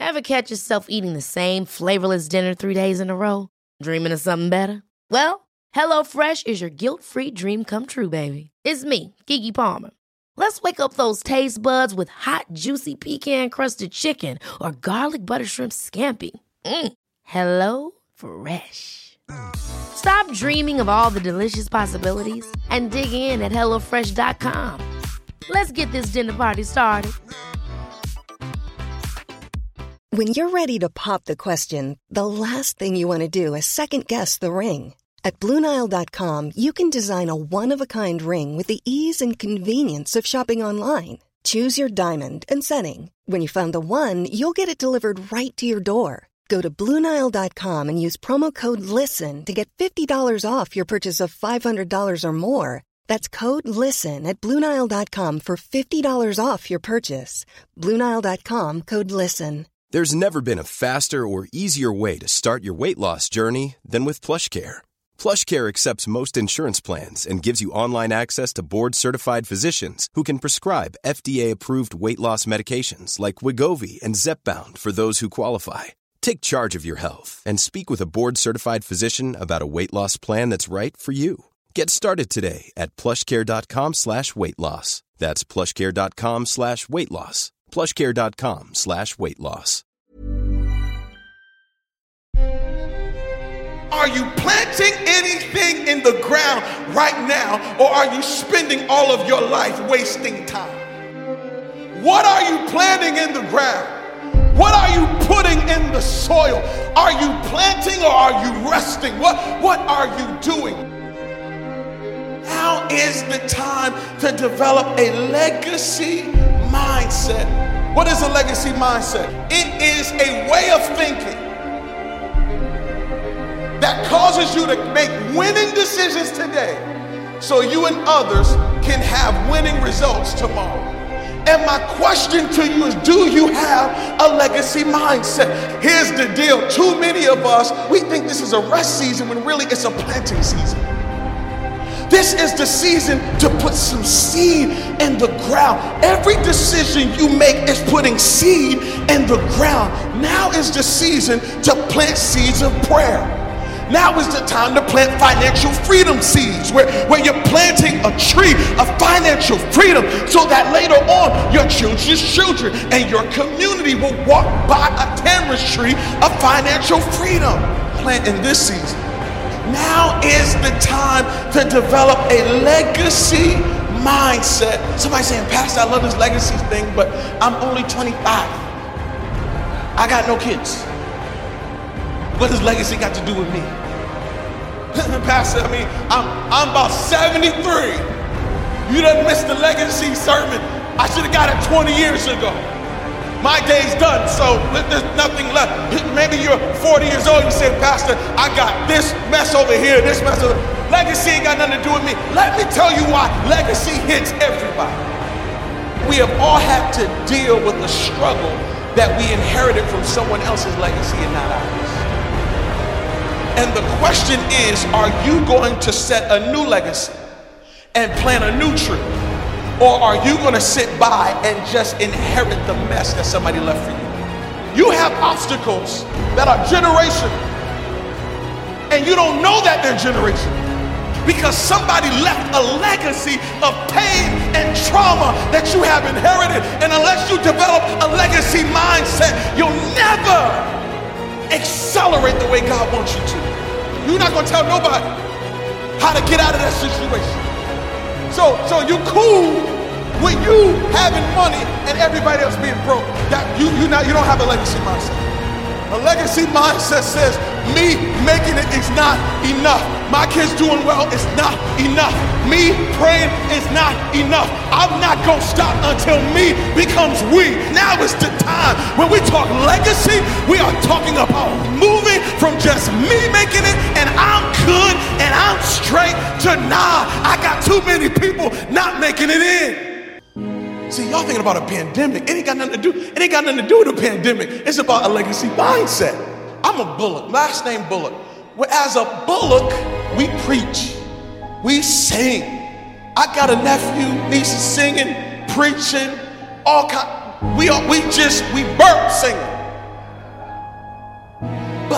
Ever catch yourself eating the same flavorless dinner 3 days in a row? Dreaming of something better? Well, HelloFresh is your guilt-free dream come true, baby. It's me, Keke Palmer. Let's wake up those taste buds with hot, juicy pecan-crusted chicken or garlic butter shrimp scampi. Hello Fresh. Stop dreaming of all the delicious possibilities and dig in at HelloFresh.com. Let's get this dinner party started. When you're ready to pop the question, the last thing you want to do is second-guess the ring. At BlueNile.com, you can design a one-of-a-kind ring with the ease and convenience of shopping online. Choose your diamond and setting. When you find the one, you'll get it delivered right to your door. Go to BlueNile.com and use promo code LISTEN to get $50 off your purchase of $500 or more. That's code LISTEN at BlueNile.com for $50 off your purchase. BlueNile.com, code LISTEN. There's never been a faster or easier way to start your weight loss journey than with PlushCare. PlushCare accepts most insurance plans and gives you online access to board-certified physicians who can prescribe FDA-approved weight loss medications like Wegovy and Zepbound for those who qualify. Take charge of your health and speak with a board-certified physician about a weight loss plan that's right for you. Get started today at plushcare.com/weight loss. That's plushcare.com/weight loss. plushcare.com/weight loss. Are you planting anything in the ground right now, or are you spending all of your life wasting time? What are you planting in the ground? What are you putting in the soil? Are you planting or are you resting? What are you doing? Now is the time to develop a legacy mindset. What is a legacy mindset? It is a way of thinking that causes you to make winning decisions today so you and others can have winning results tomorrow. And my question to you is, do you have a legacy mindset? Here's the deal. Too many of us, we think this is a rest season when really it's a planting season. This is the season to put some seed in the ground. Every decision you make is putting seed in the ground. Now is the season to plant seeds of prayer. Now is the time to plant financial freedom seeds, where you're planting a tree of financial freedom so that later on your children's children and your community will walk by a tamarind tree of financial freedom. Plant in this season. Now is the time to develop a legacy mindset. Somebody saying, Pastor, I love this legacy thing, but I'm only 25. I got no kids. What does legacy got to do with me? Pastor, I mean, I'm about 73. You done missed the legacy sermon. I should have got it 20 years ago. My day's done, so there's nothing left. Maybe you're 40 years old and you say, Pastor, I got this mess over here, this mess over there. Legacy ain't got nothing to do with me. Let me tell you why legacy hits everybody. We have all had to deal with the struggle that we inherited from someone else's legacy and not ours. And the question is, are you going to set a new legacy and plant a new tree? Or are you going to sit by and just inherit the mess that somebody left for you? You have obstacles that are generational, and you don't know that they're generational because somebody left a legacy of pain and trauma that you have inherited. And unless you develop a legacy mindset, you'll never accelerate the way God wants you to. You're not going to tell nobody how to get out of that situation. So you cool with you having money and everybody else being broke. That you don't have a legacy mindset. A legacy mindset says, me making it is not enough. My kids doing well is not enough. Me praying is not enough. I'm not going to stop until me becomes we. Now is the time. When we talk legacy, we are talking about moving from just me making it and I'm good and I'm straight to nah, I got too many people not making it in. See, y'all thinking about a pandemic. It ain't got nothing to do with a pandemic. It's about a legacy mindset. I'm a Bullock, last name Bullock. Well, as a Bullock, we preach, we sing. I got a nephew, nieces singing, preaching, all kind. We birth singing.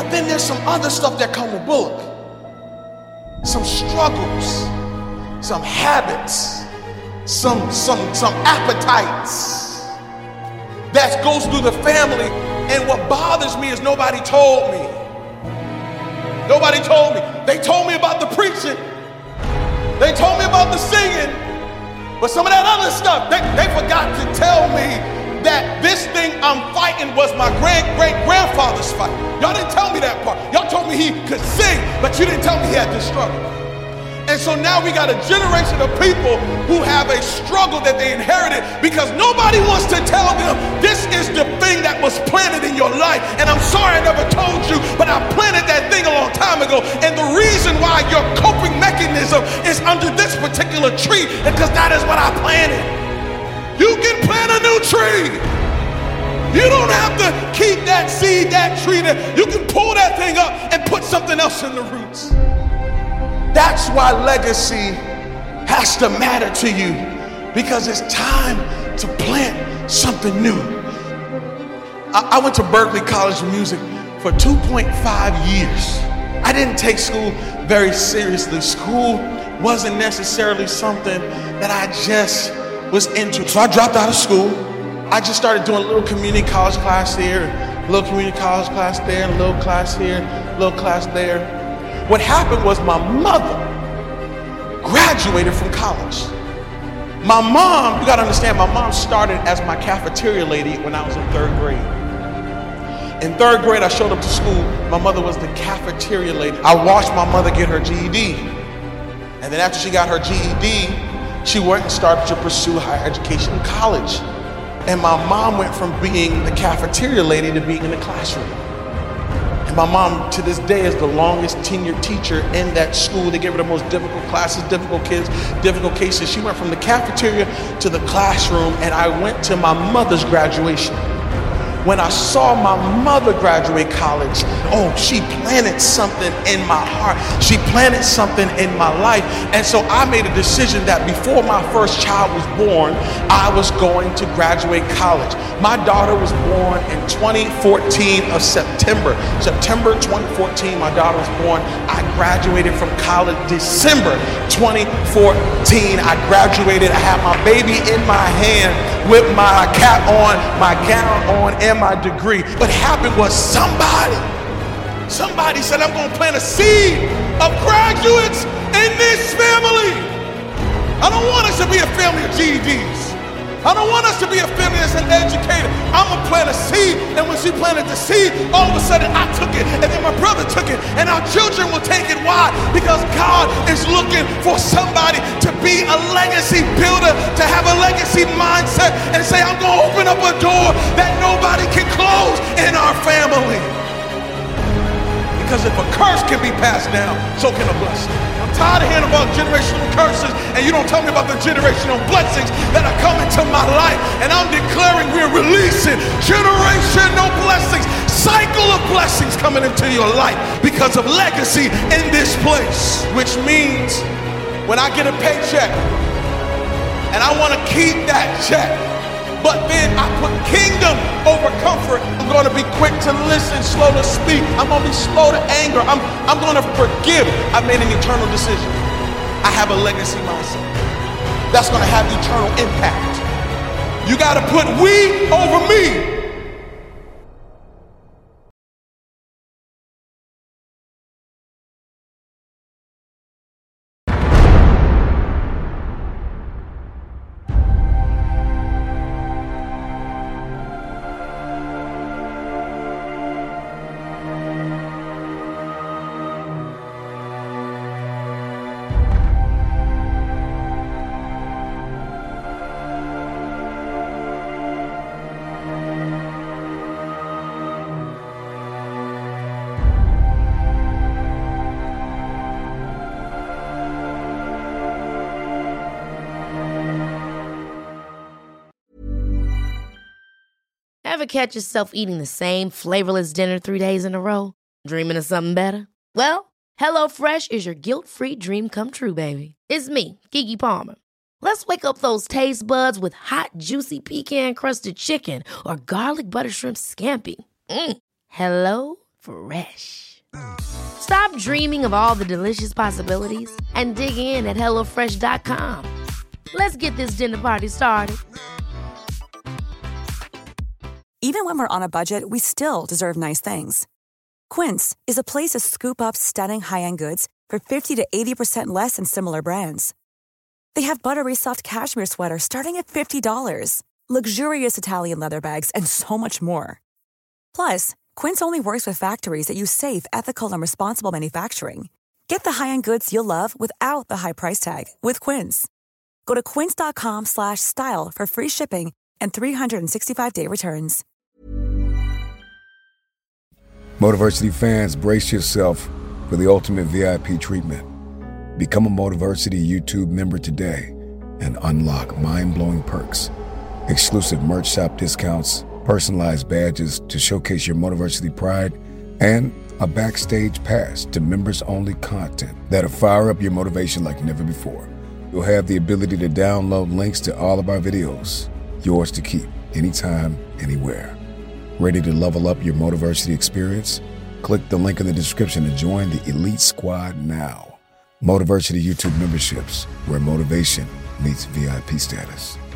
But then there's some other stuff that come with Bullock. Some struggles, some habits, some appetites that goes through the family. And what bothers me is nobody told me. Nobody told me. They told me about the preaching. They told me about the singing. But some of that other stuff, they forgot to tell me that this thing I'm fighting was my great-great-grandfather's fight. Y'all didn't tell me that part. Y'all told me he could sing, but you didn't tell me he had this struggle. And so now we got a generation of people who have a struggle that they inherited because nobody wants to tell them this is the thing that was planted in your life. And I'm sorry I never told you, but I planted that thing a long time ago. And the reason why your coping mechanism is under this particular tree is because that is what I planted. You can plant a new tree. You don't have to keep that seed, that tree there. You can pull that thing up and put something else in the roots. That's why legacy has to matter to you, because it's time to plant something new. I went to Berklee College of Music for 2.5 years. I didn't take school very seriously. School wasn't necessarily something that I just was into. So I dropped out of school. I just started doing a little community college class here, a little community college class there, a little class here, a little class there. What happened was my mother graduated from college. My mom, you gotta understand, my mom started as my cafeteria lady when I was in 3rd grade. In 3rd grade, I showed up to school. My mother was the cafeteria lady. I watched my mother get her GED. And then after she got her GED, she went and started to pursue higher education in college. And my mom went from being the cafeteria lady to being in the classroom. And my mom, to this day, is the longest tenured teacher in that school. They gave her the most difficult classes, difficult kids, difficult cases. She went from the cafeteria to the classroom, and I went to my mother's graduation. When I saw my mother graduate college, oh, she planted something in my heart. She planted something in my life. And so I made a decision that before my first child was born, I was going to graduate college. My daughter was born in 2014 of September. September 2014, my daughter was born. I graduated from college December 2014. I graduated. I had my baby in my hand with my cap on, my gown on, and my degree. What happened was somebody said, I'm going to plant a seed of graduates in this family. I don't want us to be a family of GEDs. I don't want us to be a family that's uneducated. I'm going to plant a seed, and when she planted the seed, all of a sudden I took it, and then my brother took it, and our children will take it. Why? Because God is looking for somebody to be a legacy builder, to have a legacy mindset, and say, I'm going to open up a door that nobody can close in our family. Because if a curse can be passed down, so can a blessing. I'm tired of hearing about generational curses, and you don't tell me about the generational blessings that are coming to my life. And I'm declaring we're releasing generational blessings, cycle of blessings coming into your life because of legacy in this place. Which means when I get a paycheck and I want to keep that check, but then I put kingdom over comfort. I'm going to be quick to listen, slow to speak. I'm going to be slow to anger. I'm going to forgive. I made an eternal decision. I have a legacy mindset that's going to have eternal impact. You got to put we over me. Ever catch yourself eating the same flavorless dinner 3 days in a row? Dreaming of something better? Well, HelloFresh is your guilt-free dream come true, baby. It's me, Keke Palmer. Let's wake up those taste buds with hot, juicy pecan-crusted chicken or garlic butter shrimp scampi. Hello Fresh. Stop dreaming of all the delicious possibilities and dig in at HelloFresh.com. Let's get this dinner party started. Even when we're on a budget, we still deserve nice things. Quince is a place to scoop up stunning high-end goods for 50 to 80% less than similar brands. They have buttery soft cashmere sweaters starting at $50, luxurious Italian leather bags, and so much more. Plus, Quince only works with factories that use safe, ethical, and responsible manufacturing. Get the high-end goods you'll love without the high price tag with Quince. Go to quince.com/style for free shipping and 365-day returns. Motiversity fans, brace yourself for the ultimate VIP treatment. Become a Motiversity YouTube member today and unlock mind-blowing perks, exclusive merch shop discounts, personalized badges to showcase your Motiversity pride, and a backstage pass to members-only content that'll fire up your motivation like never before. You'll have the ability to download links to all of our videos, yours to keep, anytime, anywhere. Ready to level up your Motiversity experience? Click the link in the description to join the Elite Squad now. Motiversity YouTube memberships, where motivation meets VIP status.